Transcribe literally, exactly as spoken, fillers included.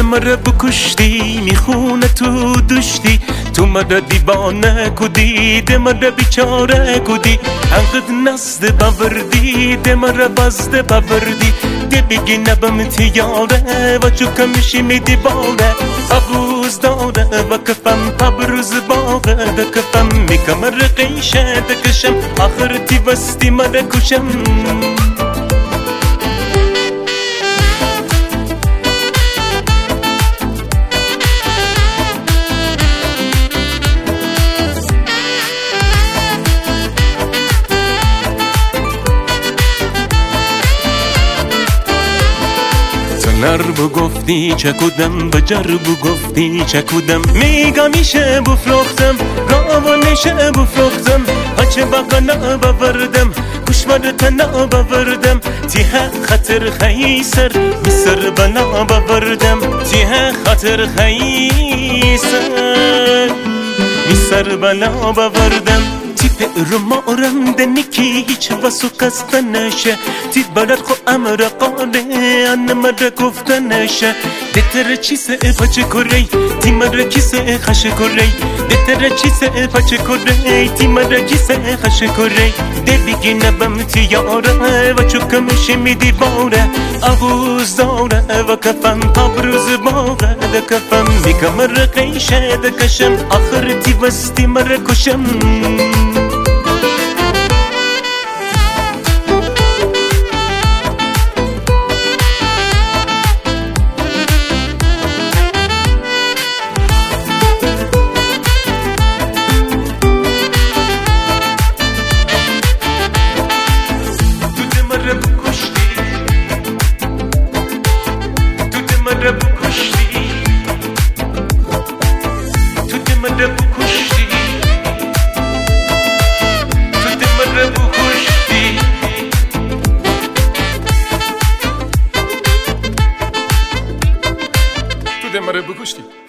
مرا بکشتی میخونه تو دوشتی تو مرا دیوانه کدی ده مرا بیچاره کدی انقدر نزد بوردی ده مرا بازده بوردی ده بگی نبم تیاره و چو کمشی می دیواره ابوز داره و کفم پبروز باغه ده کفم میکم رقیشه ده کشم آخر تی وستی مرا کشم نربو گفتی چه کدم بجربو گفتی چه کدم میگم میشه بفروختم گاوانشه بفروختم هچه بقا نبوردم کشمرت نبوردم تیه خطر خیسر میسر بنا بوردم تیه خطر خیسر میسر بنا بوردم تی رمارم دنکی هیچ واسو قصدنشه تی بلد خو امر قاله ان مر گفتنشه دتر چیسه پچه کری تی مر کیسه خش کری دتر چیسه پچه کری تی مر کیسه خش کری ده بگی نبم تی یاره و چو کمشی می دیواره آغوز داره و کفم پابروز باغه ده کفم میکم رقیشه ده کشم آخر تی وستی مر کشم مرا بکشتی تو ده مرا بکشتی تو ده مرا بکشتی تو ده مرا بکشتی